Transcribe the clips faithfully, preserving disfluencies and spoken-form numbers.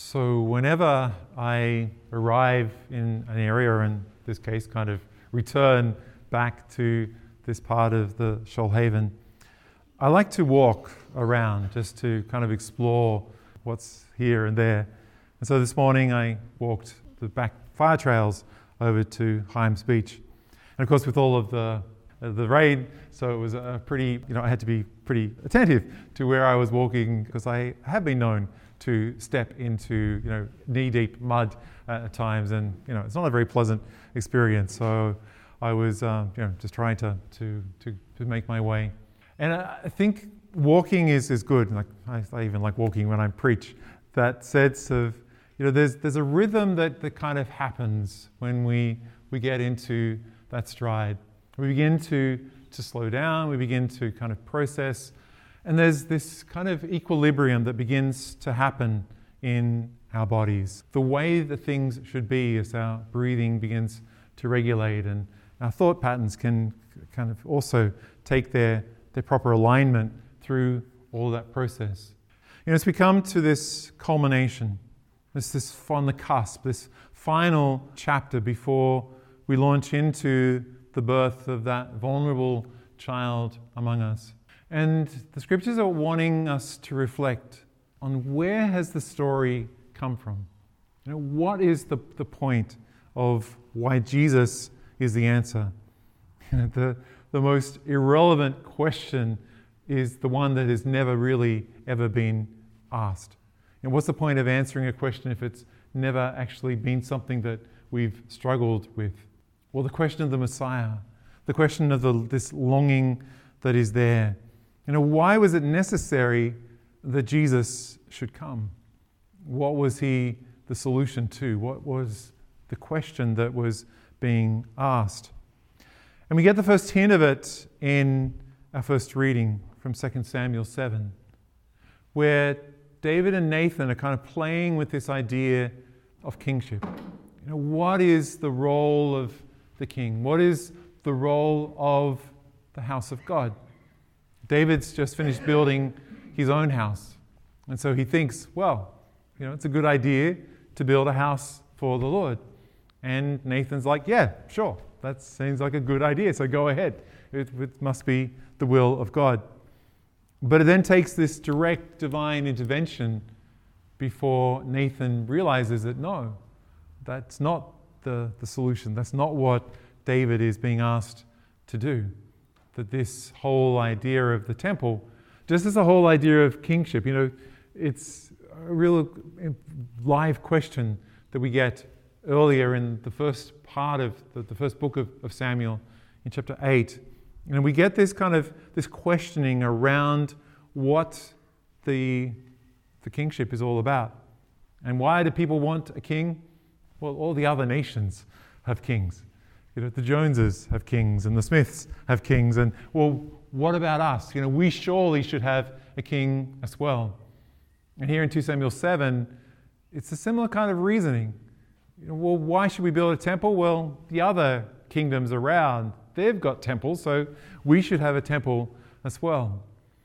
So whenever I arrive in an area, in this case, kind of return back to this part of the Shoalhaven, I like to walk around just to kind of explore what's here and there. And so this morning I walked the back fire trails over to Hyams Beach. And of course with all of the uh, the rain, so it was a pretty, you know, I had to be pretty attentive to where I was walking because I have been known to step into, you know, knee-deep mud at times, and you know, it's not a very pleasant experience. So I was, um, you know, just trying to to to, to make my way. And I think walking is, is good. Like I, I even like walking when I preach. That sense of, you know, there's there's a rhythm that, that kind of happens when we we get into that stride. We begin to to slow down. We begin to kind of process. And there's this kind of equilibrium that begins to happen in our bodies. The way that things should be as our breathing begins to regulate, and our thought patterns can kind of also take their, their proper alignment through all that process. You know, as we come to this culmination, it's this on the cusp, this final chapter before we launch into the birth of that vulnerable child among us. And the scriptures are wanting us to reflect on where has the story come from? You know, what is the, the point of why Jesus is the answer? You know, the, the most irrelevant question is the one that has never really ever been asked. And what's the point of answering a question if it's never actually been something that we've struggled with? Well, the question of the Messiah, the question of the, this longing that is there. You know, why was it necessary that Jesus should come? What was he the solution to? What was the question that was being asked? And we get the first hint of it in our first reading from Second Samuel seven, where David and Nathan are kind of playing with this idea of kingship. You know, what is the role of the king? What is the role of the house of God? David's just finished building his own house. And so he thinks, well, you know, it's a good idea to build a house for the Lord. And Nathan's like, yeah, sure, that seems like a good idea, so go ahead. It, it must be the will of God. But it then takes this direct divine intervention before Nathan realizes that no, that's not the, the solution. That's not what David is being asked to do. That this whole idea of the temple, just as the whole idea of kingship, you know, it's a real live question that we get earlier in the first part of the, the first book of, of Samuel in chapter eight. And we get this kind of, this questioning around what the, the kingship is all about. And why do people want a king? Well, all the other nations have kings. You know, the Joneses have kings and the Smiths have kings. And, well, what about us? You know, we surely should have a king as well. And here in Second Samuel seven, it's a similar kind of reasoning. You know, well, why should we build a temple? Well, the other kingdoms around, they've got temples, so we should have a temple as well.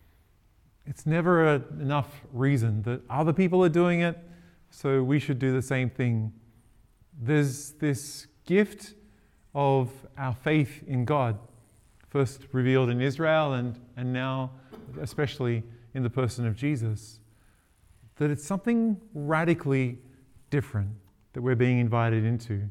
It's never a, enough reason that other people are doing it, so we should do the same thing. There's this gift of our faith in God, first revealed in Israel and, and now especially in the person of Jesus, that it's something radically different that we're being invited into.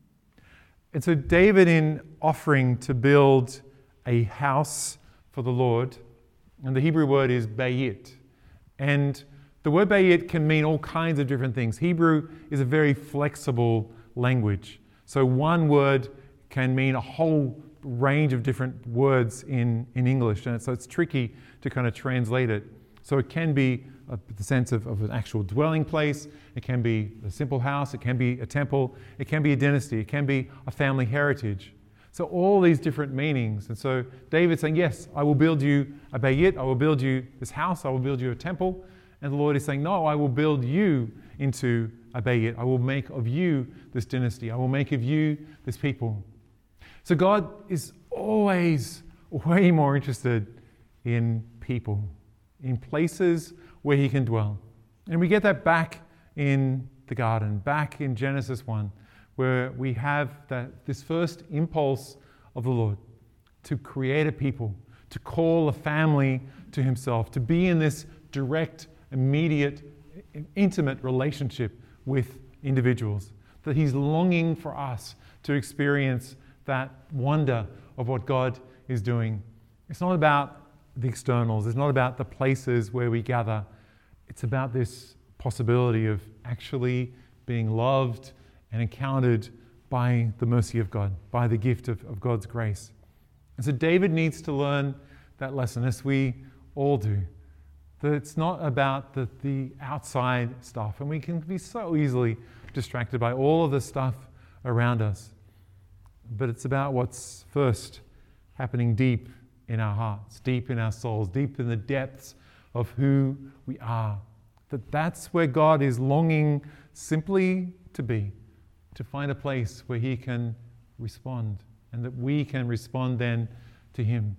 And so David, in offering to build a house for the Lord, and the Hebrew word is bayit, and the word bayit can mean all kinds of different things. Hebrew is a very flexible language. So one word can mean a whole range of different words in, in English, and so it's tricky to kind of translate it. So it can be a, the sense of, of an actual dwelling place, it can be a simple house, it can be a temple, it can be a dynasty, it can be a family heritage. So all these different meanings. And so David's saying, yes, I will build you a bayit, I will build you this house, I will build you a temple. And the Lord is saying, no, I will build you into a bayit. I will make of you this dynasty. I will make of you this people. So God is always way more interested in people, in places where he can dwell. And we get that back in the garden, back in Genesis one, where we have that this first impulse of the Lord to create a people, to call a family to himself, to be in this direct, immediate, intimate relationship with individuals, that he's longing for us to experience that wonder of what God is doing. It's not about the externals. It's not about the places where we gather. It's about this possibility of actually being loved and encountered by the mercy of God, by the gift of, of God's grace. And so David needs to learn that lesson, as we all do, that it's not about the, the outside stuff. And we can be so easily distracted by all of the stuff around us. But it's about what's first happening deep in our hearts, deep in our souls, deep in the depths of who we are. That that's where God is longing simply to be, to find a place where he can respond, and that we can respond then to him.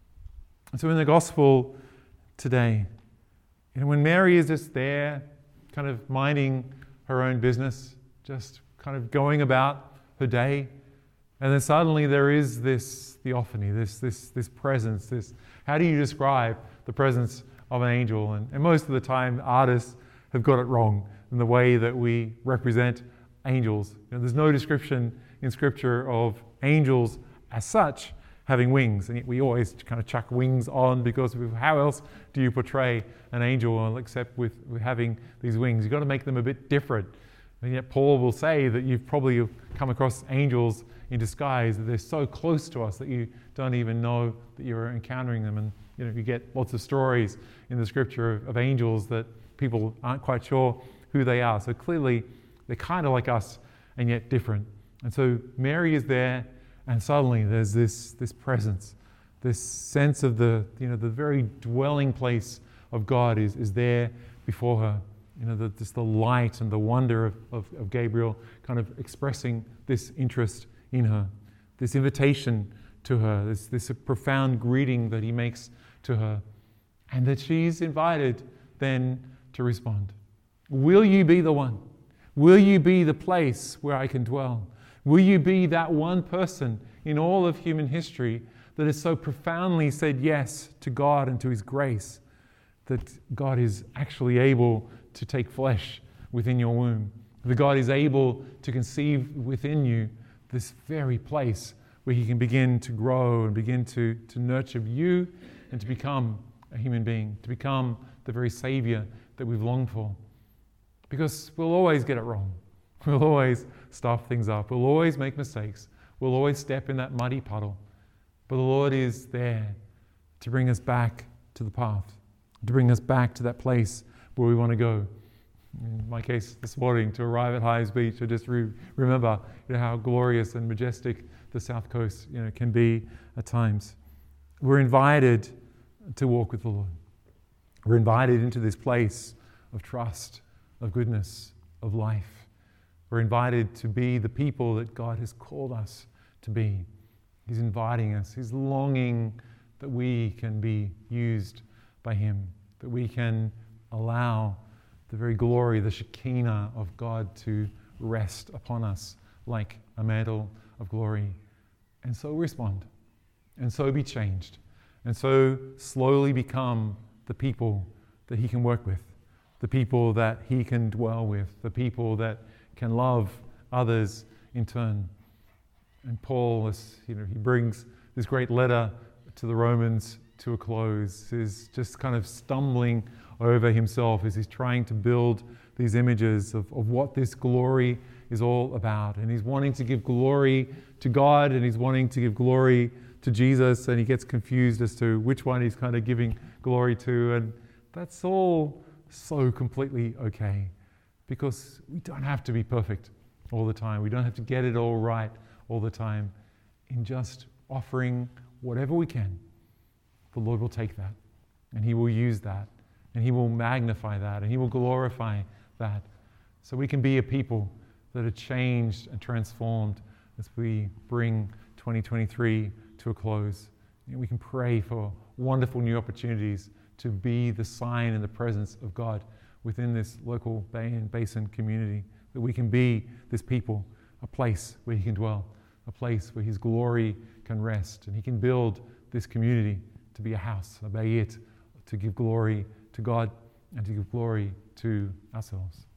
And so in the gospel today, you know, when Mary is just there, kind of minding her own business, just kind of going about her day, and then suddenly there is this theophany, this this this presence, this, how do you describe the presence of an angel? And, and most of the time, artists have got it wrong in the way that we represent angels. You know, there's no description in Scripture of angels as such having wings, and yet we always kind of chuck wings on, because how else do you portray an angel except with, with having these wings? You've got to make them a bit different. And yet Paul will say that you've probably come across angels in disguise, that they're so close to us that you don't even know that you're encountering them. And you know, you get lots of stories in the Scripture of, of angels that people aren't quite sure who they are. So clearly they're kind of like us and yet different. And so Mary is there, and suddenly there's this this presence, this sense of the you know the very dwelling place of God is is there before her. You know, the, just the light and the wonder of, of, of Gabriel kind of expressing this interest in her, this invitation to her, this, this profound greeting that he makes to her, and that she's invited then to respond. Will you be the one? Will you be the place where I can dwell? Will you be that one person in all of human history that has so profoundly said yes to God and to his grace, that God is actually able to take flesh within your womb, that God is able to conceive within you this very place where he can begin to grow and begin to, to nurture you and to become a human being, to become the very Savior that we've longed for. Because we'll always get it wrong. We'll always stuff things up. We'll always make mistakes. We'll always step in that muddy puddle. But the Lord is there to bring us back to the path, to bring us back to that place where we want to go. In my case this morning, to arrive at Highs Beach, I just re- remember you know, how glorious and majestic the South Coast you know, can be at times. We're invited to walk with the Lord. We're invited into this place of trust, of goodness, of life. We're invited to be the people that God has called us to be. He's inviting us. He's longing that we can be used by him, that we can allow the very glory, the Shekinah of God to rest upon us like a mantle of glory. And so respond, and so be changed, and so slowly become the people that he can work with, the people that he can dwell with, the people that can love others in turn. And Paul, is, you know, he brings this great letter to the Romans to a close, is just kind of stumbling over himself as he's trying to build these images of, of what this glory is all about. And he's wanting to give glory to God, and he's wanting to give glory to Jesus, and he gets confused as to which one he's kind of giving glory to. And that's all so completely okay, because we don't have to be perfect all the time. We don't have to get it all right all the time. In just offering whatever we can, the Lord will take that, and he will use that, and he will magnify that, and he will glorify that, so we can be a people that are changed and transformed as we bring twenty twenty-three to a close. And we can pray for wonderful new opportunities to be the sign and the presence of God within this local Bay and Basin community, that we can be this people, a place where he can dwell, a place where his glory can rest, and he can build this community to be a house, a bayit, to give glory to God and to give glory to ourselves.